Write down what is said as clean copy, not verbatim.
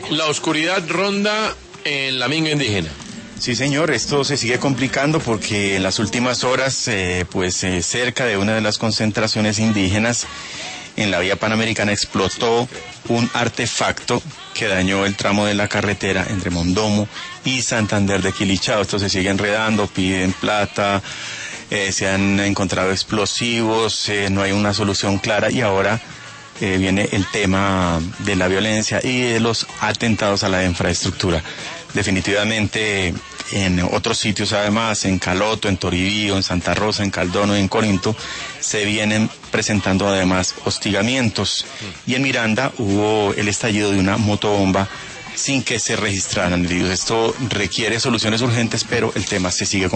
La oscuridad ronda en la minga indígena. Sí, señor, esto se sigue complicando porque en las últimas horas, cerca de una de las concentraciones indígenas en la vía panamericana explotó un artefacto que dañó el tramo de la carretera entre Mondomo y Santander de Quilichao. Esto se sigue enredando, piden plata, se han encontrado explosivos, no hay una solución clara y ahora viene el tema de la violencia y de los atentados a la infraestructura. Definitivamente en otros sitios además, en Caloto, en Toribío, en Santa Rosa, en Caldono y en Corinto, se vienen presentando además hostigamientos. Y en Miranda hubo el estallido de una motobomba sin que se registraran heridos. Esto requiere soluciones urgentes, pero el tema se sigue complicando.